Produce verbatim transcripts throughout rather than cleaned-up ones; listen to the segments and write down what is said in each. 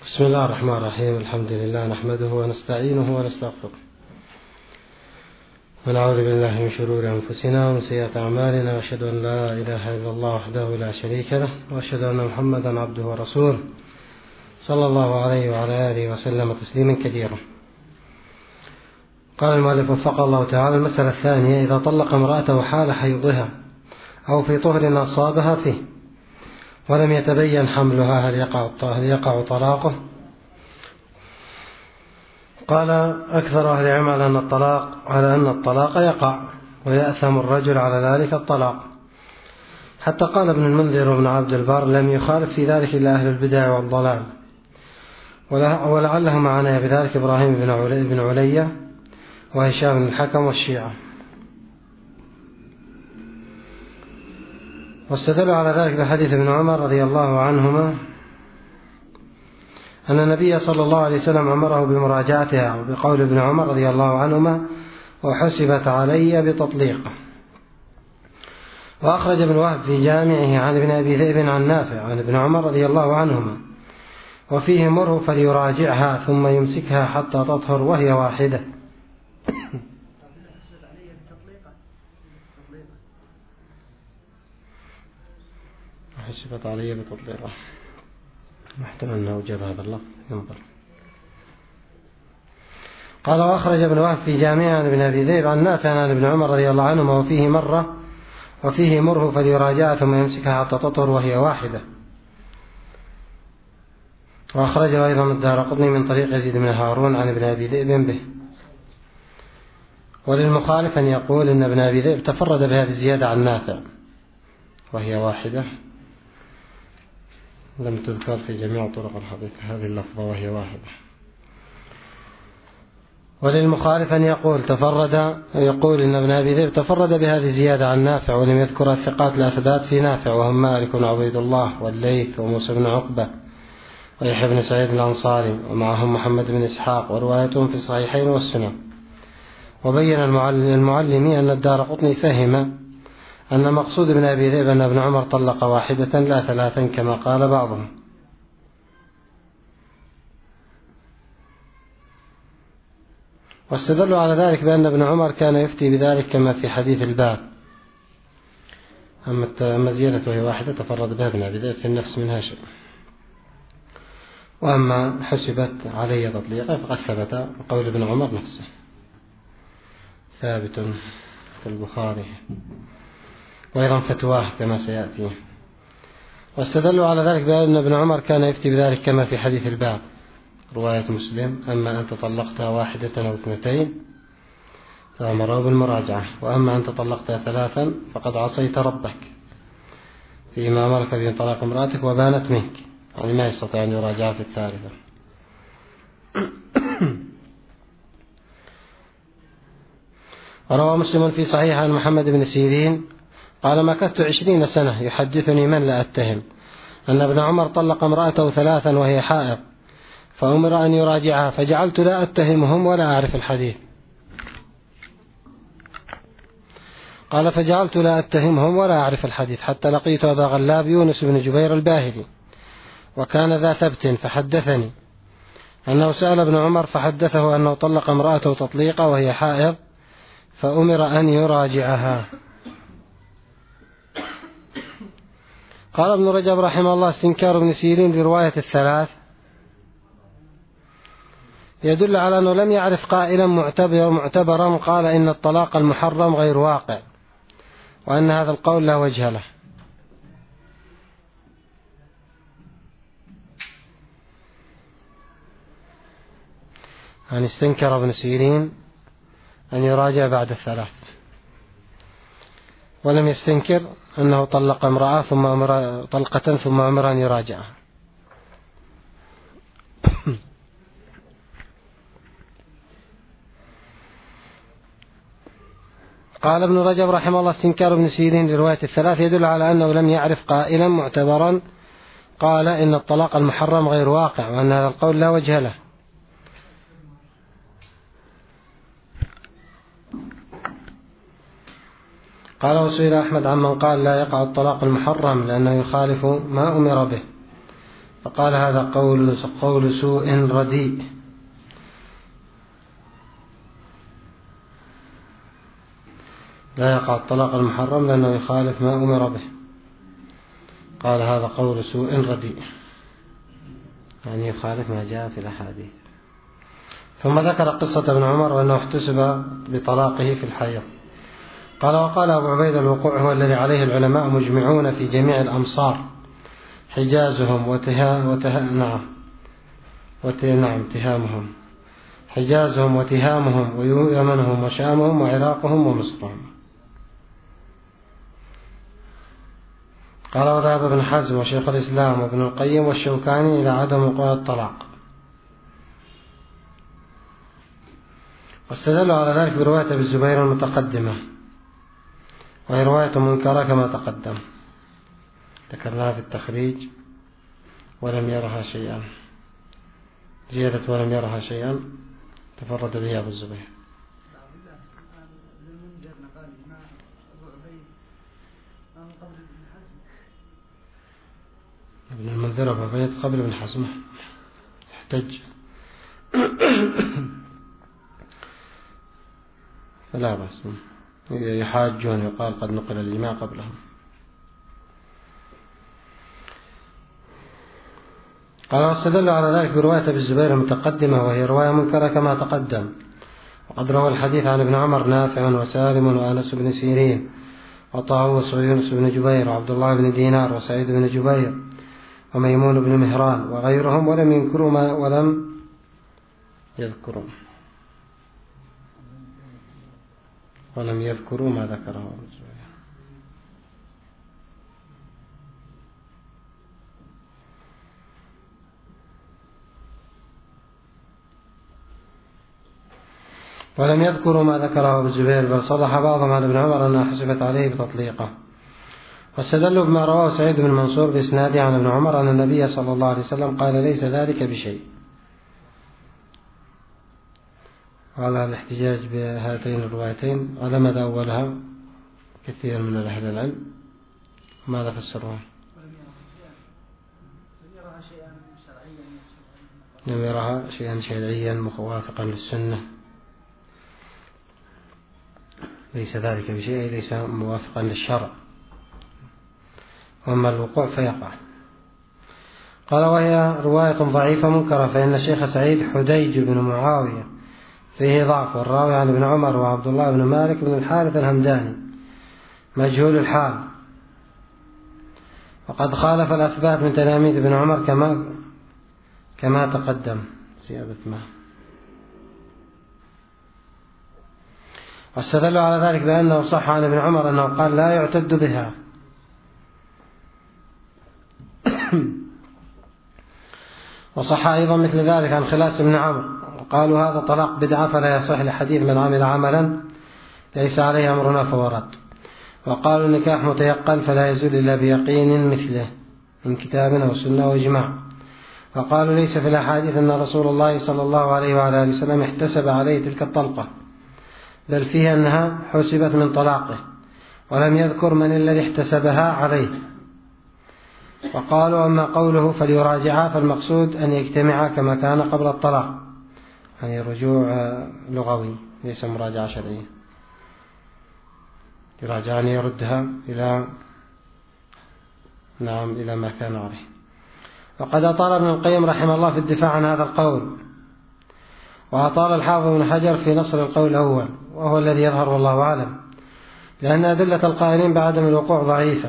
بسم الله الرحمن الرحيم. الحمد لله نحمده ونستعينه ونستغفره ونعوذ بالله من شرور أنفسنا ومن سيئات أعمالنا، وأشهد أن لا إله إلا الله وحده لا شريك له، وأشهد أن محمدا عبده ورسوله صلى الله عليه وعلى آله وسلم تسليما كثيرا. قال المؤلف وفقه الله تعالى: المسألة الثانية: إذا طلق امرأته حال حيضها أو في طهر أصابها فيه ولم يتبين حملها، هل يقع هل يقع طلاقه؟ قال أكثر أهل العلم على أن الطلاق على أن الطلاق يقع ويأثم الرجل على ذلك الطلاق، حتى قال ابن المنذر وابن عبد البر: لم يخالف في ذلك إلا أهل البدع والضلال، ولعله معنا بذلك إبراهيم بن علية وهشام بن الحكم والشيعة. واستدلوا على ذلك بحديث ابن عمر رضي الله عنهما أن النبي صلى الله عليه وسلم أمره بمراجعتها، وبقول ابن عمر رضي الله عنهما: وحسبت علي بتطليقه. وأخرج ابن وهب في جامعه عن ابن أبي ذئب عن نافع عن ابن عمر رضي الله عنهما: وفيه: مره فليراجعها ثم يمسكها حتى تطهر وهي واحدة. حسبت علي بتطليقه، محتمل أنه جاب هذا الله ينظر. قال: وأخرج ابن وهب في جامعه عن ابن أبي ذئب عن نافع عن ابن عمر رضي الله عنهما: وفيه مرة وفيه مره فليراجعها ثم يمسكها حتى تطهر وهي واحدة. وأخرجه أيضا الدارقطني من طريق يزيد بن هارون عن ابن أبي ذئب به. وللمخالف أن يقول إن ابن أبي ذئب تفرد بهذه الزيادة عن نافع وهي واحدة، لم تذكر في جميع طرق الحديث هذه اللفظة وهي واحدة. وللمخالف أن يقول تفرد يقول إن ابن أبي ذئب تفرد بهذه الزيادة عن نافع، ولم يذكر الثقات الأثبات في نافع، وهم مالك وعبيد الله والليث وموسى بن عقبة ويحيى بن سعيد الأنصاري، ومعهم محمد بن إسحاق، وروايتهم في الصحيحين والسنن. وبين المعلمي أن الدارقطني فهم أن مقصود ابن أبي ذئب أن ابن عمر طلق واحدة لا ثلاثا كما قال بعضهم. واستدلوا على ذلك بأن ابن عمر كان يفتي بذلك كما في حديث الباب. أما زيادة وهي واحدة تفرد بها ابن أبي ذئب في النفس منها شيء. وأما حسبت علي تطليقه فقد ثبت قول ابن عمر نفسه ثابت في البخاري وأيضا فتواه كما سيأتي. واستدلوا على ذلك بأن ابن عمر كان يفتي بذلك كما في حديث الباب رواية مسلم: أما أنت طلقتها واحدة أو اثنتين فأمره بالمراجعة، وأما أنت طلقتها ثلاثا فقد عصيت ربك فيما أمرك به طلاق امرأتك وبانت منك، يعني ما يستطيع أن يراجع في الثالثة. وروى مسلم في صحيح عن محمد بن سيرين قال: مكثت عشرين سنة يحدثني من لا أتهم أن ابن عمر طلق امرأته ثلاثا وهي حائض، فأمر أن يراجعها، فجعلت لا أتهمهم ولا أعرف الحديث. قال: فجعلت لا أتهمهم ولا أعرف الحديث حتى لقيت أبا غلاب يونس بن جبير الباهلي، وكان ذا ثبت، فحدثني أنه سأل ابن عمر فحدثه أنه طلق امرأته تطليقا وهي حائض، فأمر أن يراجعها. قال ابن رجب رحمه الله: استنكار ابن سيرين برواية الثلاث يدل على أنه لم يعرف قائلا معتبر معتبرا قال إن الطلاق المحرم غير واقع، وأن هذا القول لا وجه له. يعني استنكر ابن سيرين أن يراجع بعد الثلاث، ولم يستنكر أنه طلق امرأة ثم أمر طلقة ثم أمر أن يراجعها. قال ابن رجب رحمه الله: استنكار ابن سيرين لرواية الثلاث يدل على أنه لم يعرف قائلا معتبرا قال إن الطلاق المحرم غير واقع، وأن هذا القول لا وجه له. قال: وسئل أحمد عمن قال لا يقع الطلاق المحرم لأنه يخالف ما أمر به، فقال هذا قول قول سوء رديء. لا يقع الطلاق المحرم لأنه يخالف ما أمر به. قال هذا قول سوء رديء، يعني يخالف ما جاء في الأحاديث. ثم ذكر قصة ابن عمر وأنه احتسب بطلاقه في الحيض. قال وقال أبو عبيد الوقوع هو الذي عليه العلماء مجمعون في جميع الأمصار، حجازهم وتها وتها نعم وته نعم تهامهم حجازهم وتهامهم ويمنهم وشامهم وعراقهم ومصرهم. قال وذهب ابن حزم وشيخ الإسلام وابن القيم والشوكاني إلى عدم وقوع الطلاق، واستدلوا على ذلك برواية أبي الزبير المتقدمة، وهي رواية منكرة كما تقدم، ذكرناها في التخريج. ولم يرها شيئا، زيادة ولم يرها شيئا تفرد بها أبو الزبير. ابن المنذر أبو عبيد قبل ابن حزم يحتج فلا بأس، يحاجون يقال قد نقل الإجماع قبلهم. قال واستدلوا على ذلك برواية أبي الزبير المتقدمة، وهي رواية منكرة كما تقدم، وقد روى الحديث عن ابن عمر نافع وسالم وأنس بن سيرين وطاووس ويونس بن جبير وعبد الله بن دينار وسعيد بن جبير وميمون بن مهران وغيرهم، ولم ينكروا ما ولم يذكروا ولم يذكروا ما ذكره أبو الزبير. ولم يذكروا ما ذكره أبو الزبير، بل صلح بعضهم عن ابن عمر أنها حسبت عليه بتطليقه. واستدلوا بما رواه سعيد بن منصور بإسناده عن ابن عمر أن النبي صلى الله عليه وسلم قال ليس ذلك بشيء. على الاحتجاج بهاتين الروايتين على أولها كثير من أهل العلم. ماذا فسروها؟ لم يرها شيئا شرعيا موافقا للسنة، ليس ذلك بشيء، ليس موافقا للشرع، وأما الوقوع فيقع. قال وهي رواية ضعيفة منكرة، فإن الشيخ سعيد حديج بن معاوية فيه ضعف، والراوي عن ابن عمر وعبد الله بن مالك بن الحارث الهمداني مجهول الحال، وقد خالف الأثبات من تلاميذ ابن عمر كما كما تقدم. زيادة ما واستدلوا على ذلك بأنه صح عن ابن عمر أنه قال لا يعتد بها. وصح أيضا مثل ذلك عن خلاس بن عمرو، وقالوا هذا طلاق بدعة فلا يصح لحديث من عمل عملا ليس عليه أمرنا فورد. وقالوا النكاح متيقن فلا يزول إلا بيقين مثله من كتاب أو سنة وإجماع. وقالوا ليس في الأحاديث أن رسول الله صلى الله عليه وعلى آله وسلم احتسب عليه تلك الطلقة، بل فيها أنها حسبت من طلاقه، ولم يذكر من الذي احتسبها عليه. وقالوا أما قوله فليراجعها فالمقصود أن يجتمعا كما كان قبل الطلاق، يعني رجوع لغوي ليس مراجعة شرعية، يراجعني يردها إلى نعم إلى ما كان عليه. وقد أطال ابن القيم رحمه الله في الدفاع عن هذا القول، وأطال الحافظ ابن حجر في نصر القول الأول، وهو الذي يظهر والله أعلم، لأن أدلة القائلين بعدم الوقوع ضعيفة.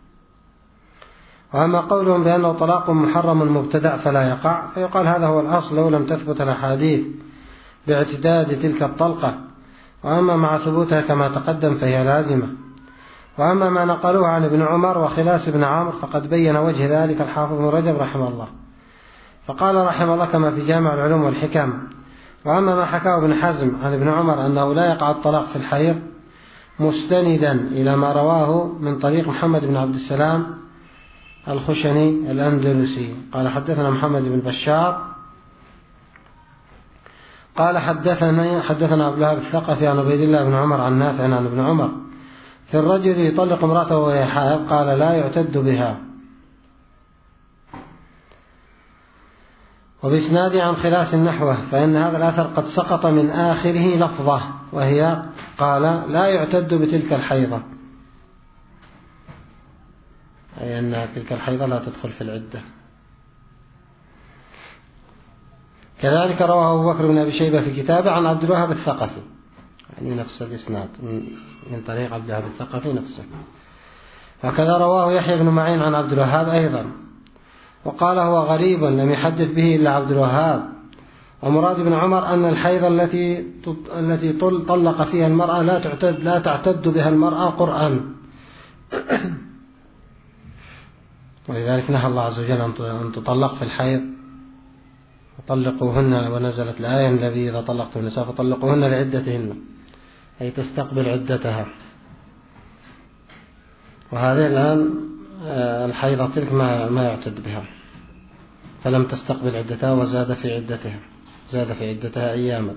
وأما قولهم بأنه طلاق محرم مبتدع فلا يقع، فيقال هذا هو الأصل لو لم تثبت الأحاديث باعتداد تلك الطلقة، وأما مع ثبوتها كما تقدم فهي لازمة. وأما ما نقلوه عن ابن عمر وخلاس بن عمرو فقد بين وجه ذلك الحافظ بن رجب رحمه الله، فقال رحمه الله كما في جامع العلوم والحكم. وأما ما حكاه ابن حزم عن ابن عمر أنه لا يقع الطلاق في الحيض مستندا إلى ما رواه من طريق محمد بن عبد السلام الخشني الأندلسي قال حدثنا محمد بن بشار قال حدثنا حدثنا عبد الله الثقفي عن عبيد الله بن عمر عن نافع عن ابن عمر في الرجل يطلق امرأته وهي حائض قال لا يعتد بها. وبإسناده عن خلاس نحوه، فإن هذا الأثر قد سقط من آخره لفظة، وهي قال لا يعتد بتلك الحيضة، أي أن تلك الحيضة لا تدخل في العدة. كذلك رواه أبو بكر بن أبي شيبة في كتابه عن عبد الوهاب الثقفي، يعني نفس الإسناد من طريق عبد الوهاب الثقفي نفسه. وكذا رواه يحيى بن معين عن عبد الوهاب أيضا، وقال هو غريب لم يحدث به إلا عبد الوهاب. ومراد ابن عمر أن الحيض التي التي طلق فيها المرأة لا تعتد لا تعتد بها المرأة قرآن. ولذلك نهى الله عز وجل أن تطلق في الحيض، فطلقوهن، ونزلت الآية الذي إذا طلقتم النساء فطلقوهن لعدتهن، أي تستقبل عدتها. وهذه الآن الحيضة تلك ما ما يعتد بها، فلم تستقبل عدتها وزاد في عدتها زاد في عدتها أياما.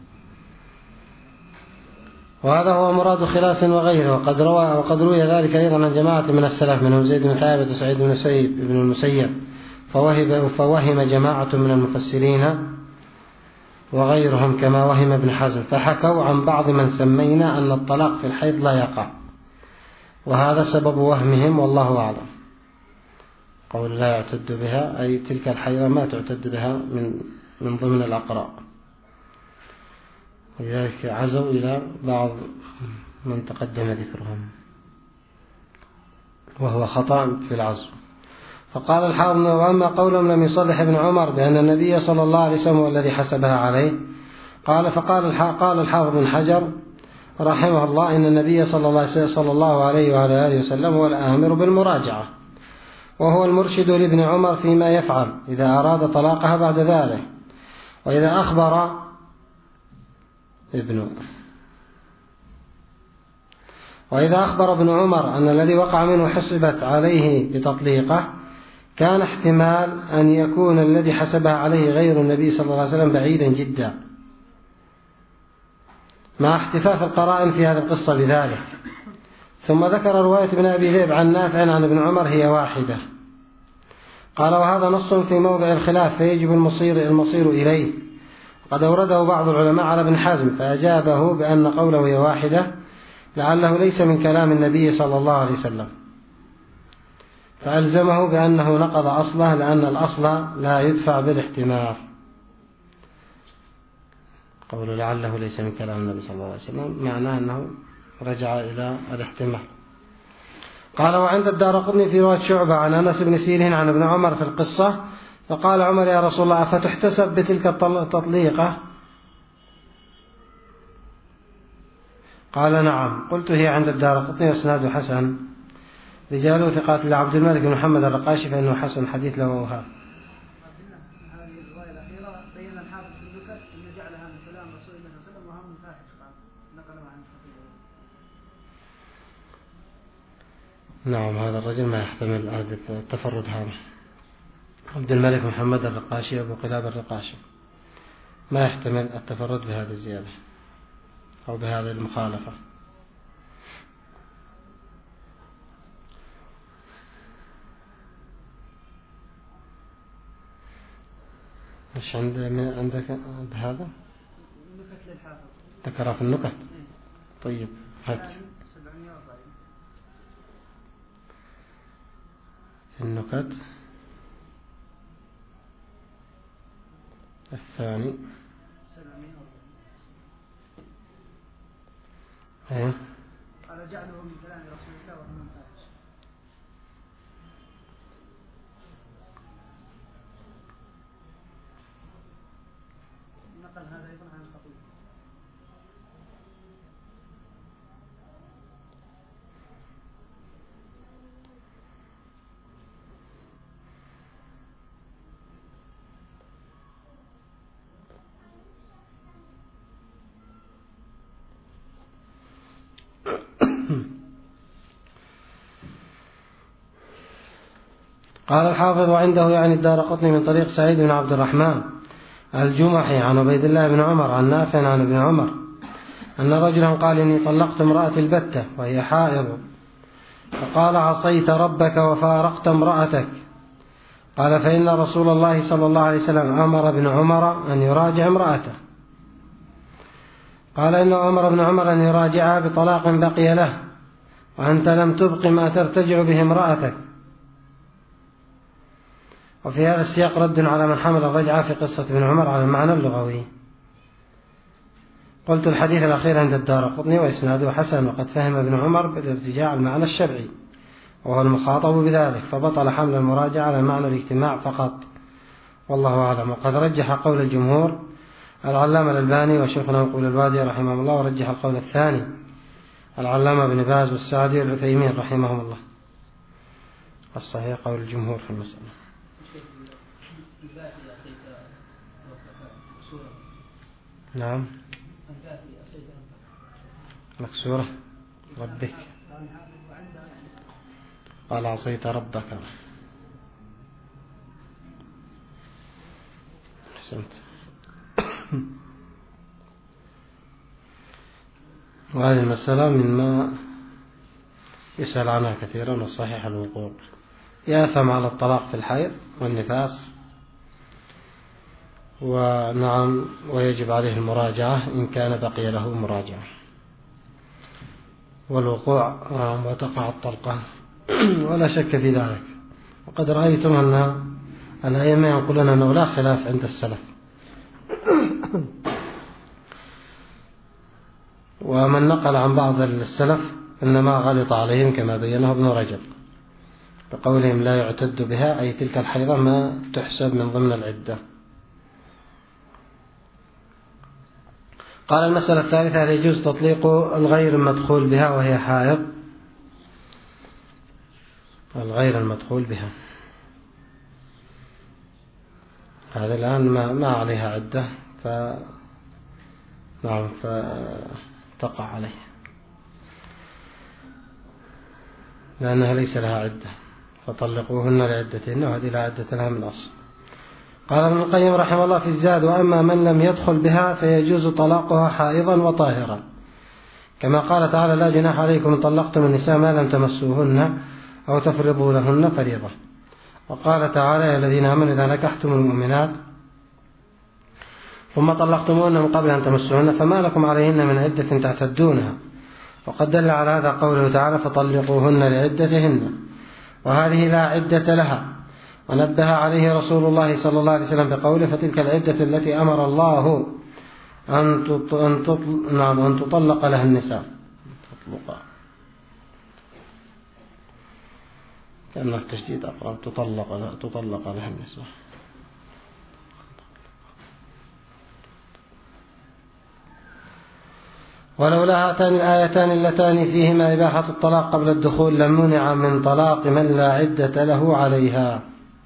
وهذا هو مراد خلاس وغيره. وقد روى وقد روي ذلك أيضا عن جماعة من السلف منهم زيد بن ثابت وسعيد بن سيب بن المسيب، فوهم فوهم جماعة من المفسرين وغيرهم كما وهم ابن حزم، فحكوا عن بعض من سمينا أن الطلاق في الحيض لا يقع، وهذا سبب وهمهم والله أعلم. قول لا يعتد بها أي تلك الحيضة ما تعتد بها من من ضمن الأقراء، لذلك عزوا إلى بعض من تقدم ذكرهم، وهو خطأ في العزو. فقال الحافظ: وأما قولهم لم يصلح ابن عمر بأن النبي صلى الله عليه وسلم هو الذي حسبها عليه، قال فقال قال الحافظ بن حجر رحمه الله: إن النبي صلى الله صلى الله عليه وعلى آله وسلم هو الآمر بالمراجعة، وهو المرشد لابن عمر فيما يفعل إذا أراد طلاقها بعد ذلك. وإذا أخبر ابن وإذا أخبر ابن عمر أن الذي وقع منه حسبت عليه بتطليقه، كان احتمال أن يكون الذي حسبها عليه غير النبي صلى الله عليه وسلم بعيدا جدا، مع احتفاف القرائن في هذه القصة بذلك. ثم ذكر رواية ابن أبي ذئب عن نافع عن ابن عمر هي واحدة. قال: وهذا نص في موضع الخلاف فيجب المصير المصير إليه. قد أورده بعض العلماء على ابن حزم فأجابه بأن قوله هي واحدة لعله ليس من كلام النبي صلى الله عليه وسلم، فألزمه بأنه نقض أصله، لأن الأصل لا يدفع بالاحتمال. قوله لعله ليس من كلام النبي صلى الله عليه وسلم معناه أنه رجع إلى الاحتمال. قال: وعند الدارقطني في رواية شعبة عن أنس بن سيرين عن ابن عمر في القصة، فقال عمر: يا رسول الله، أفتحتسب بتلك التطليقة؟ قال: نعم. قلت: هي عند الدارقطني واسناده حسن، رجاله ثقات لعبد الملك بن محمد الرقاشي فإنه حسن حديث له وهاب. هذه الرواية الأخيرة بين الحافظ في النكت أن جعلها من كلام رسول الله صلى الله عليه وسلم وهم فاحش نقلوا عن نعم، هذا الرجل ما يحتمل هذا التفرد. هذا عبد الملك محمد الرقاشي أبو قلاب الرقاشي ما يحتمل التفرد بهذه الزيادة أو بهذه المخالفة. مش عند عندك بهذا النكت للحافظ ذكرها في النكت. طيب هات النكت الثاني. ايه قال: جعله من كلام رسول الله وهم فاحش. نقل هذا أيضا عن الخطيب. قال الحافظ: وعنده يعني الدارقطني من طريق سعيد بن عبد الرحمن الجمحي عن عبيد الله بن عمر عن نافع عن ابن عمر أن رجلا قال: إني طلقت امرأتي البتة وهي حائض، فقال: عصيت ربك وفارقت امرأتك. قال فإن رسول الله صلى الله عليه وسلم أمر ابن عمر أن يراجع امرأته. قال إنه أمر ابن عمر أن يراجعها بطلاق بقي له، وأنت لم تبق ما ترتجع به امرأتك. وفي هذا السياق رد على من حمل الرجعة في قصة ابن عمر على المعنى اللغوي. قلت الحديث الأخير عند الدارقطني وإسناده حسن، وقد فهم ابن عمر بالارتجاع المعنى الشرعي وهو المخاطب بذلك، فبطل حمل المراجعة على معنى الاجتماع فقط، والله أعلم. وقد رجح قول الجمهور العلامة الألباني وشيخنا يقول الوادي رحمه الله، ورجح القول الثاني العلامة ابن باز والسعدي والعثيمين رحمهم الله. الصحيح قول الجمهور في المسألة. نعم مكسورة ربك، قال عصيت ربك. حسنت. وهذه المسألة مما يسأل عنها كثيرا، والصحيح الوقوع. يأثم على الطلاق في الحيض والنفاس، ونعم ويجب عليه المراجعة إن كان بقي له مراجعة، والوقوع وتقع الطلقة ولا شك في ذلك. وقد رأيتم أن الأئمة يقولون أنه لا خلاف عند السلف، ومن نقل عن بعض السلف إنما غلط عليهم كما بينه ابن رجب بقولهم لا يعتد بها، أي تلك الحيضة ما تحسب من ضمن العدة. قال المسألة الثالثة: هل يجوز تطليق الغير المدخول بها وهي حائض؟ الغير المدخول بها هذا الآن ما, ما عليها عدة، ف نعم فتقع عليه لأنها ليس لها عدة، فطلقوهن لعدتهن، وهذه لا عدة لها من أصل. قال ابن القيم رحمه الله في الزاد: وأما من لم يدخل بها فيجوز طلاقها حائضا وطاهرا، كما قال تعالى: لا جناح عليكم إن طلقتم النساء ما لم تمسوهن أو تفرضوا لهن فريضة. وقال تعالى: يا الذين آمنوا إذا نكحتم المؤمنات ثم طلقتموهن من قبل أن تمسوهن فما لكم عليهن من عدة تعتدونها. وقد دل على هذا قوله تعالى: فطلقوهن لعدتهن، وهذه لا عدة لها. ونبه عليه رسول الله صلى الله عليه وسلم بقوله: فتلك العدة التي أمر الله أن تطلق لها النساء. كأن التشديد أقرب، تطلق تطلق لها النساء. ولولا هاتان الآيتان اللتان فيهما إباحة الطلاق قبل الدخول لم منع من طلاق من لا عدة له عليها.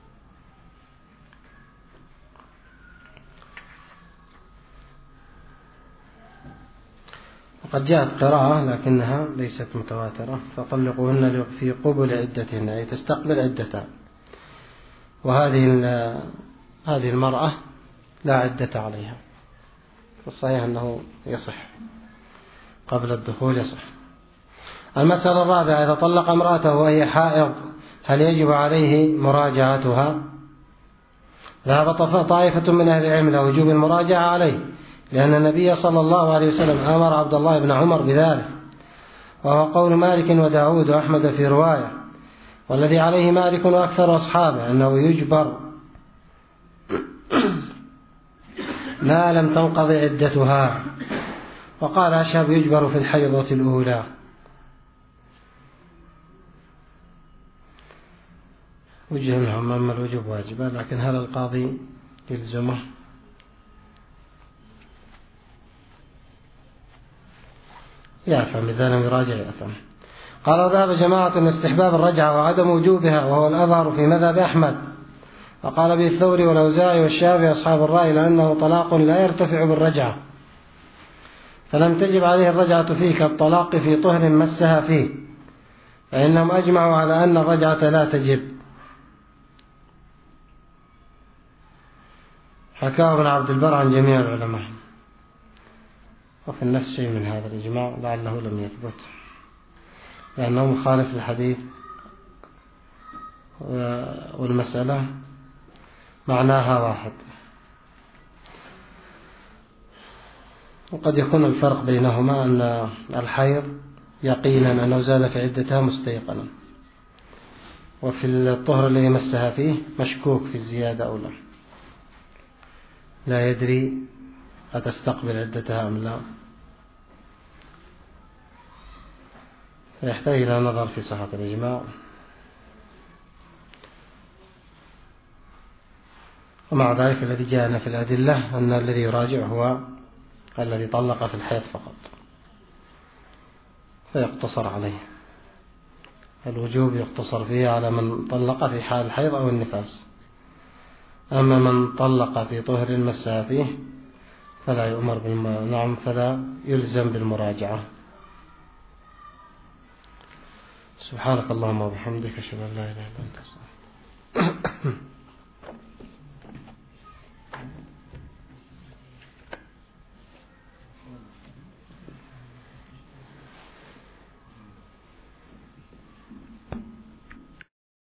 وقد جاءت قراءة لكنها ليست متواترة: فطلقوهن في قبل عدتهن، أي تستقبل عدتها. وهذه هذه المرأة لا عدة عليها، الصحيح أنه يصح قبل الدخول يصح. المسألة الرابعة: إذا طلق امرأته وهي حائض هل يجب عليه مراجعتها؟ ذهب طائفة من أهل العلم إلى وجوب المراجعة عليه، لأن النبي صلى الله عليه وسلم أمر عبد الله بن عمر بذلك، وهو قول مالك وداود وأحمد في رواية، والذي عليه مالك وأكثر أصحابه أنه يجبر ما لم تنقضي عدتها. وقال أشهب: يجبر في الحيضة الأولى. وجه منهم أما الوجوب واجبا، لكن هل القاضي يلزمه؟ يأثم إذا لم يراجع يأثم. قال: وذهب جماعة أن استحباب الرجعة وعدم وجوبها، وهو الأظهر في مذهب أحمد. وقال به الثوري والأوزاعي والشافعي أصحاب الرأي لأنه طلاق لا يرتفع بالرجعة، فلم تجب عليه الرجعة فيه كالطلاق في طهر مسها فيه، فإنهم أجمعوا على أن الرجعة لا تجب. حكاه ابن عبد البر عن جميع العلماء، وفي النفس شيء من هذا الإجماع لعله لم يثبت، لأنه مخالف للحديث، والمسألة معناها واحد. وقد يكون الفرق بينهما أن الحيض يقينا أنه زاد في عدتها مستيقنا، وفي الطهر الذي مسها فيه مشكوك في الزيادة أو لا، لا يدري أتستقبل عدتها أم لا، فيحتاج إلى نظر في صحة الإجماع. ومع ذلك الذي جاءنا في الأدلة أن الذي يراجع هو الذي طلق في الحيض فقط، فيقتصر عليه، الوجوب يقتصر فيه على من طلق في حال الحيض أو النفاس. أما من طلق في طهر مسها فيه فلا يؤمر بالم... نعم فلا يلزم بالمراجعة. سبحانك اللهم وبحمدك أشهد أن لا إله إلا أنت.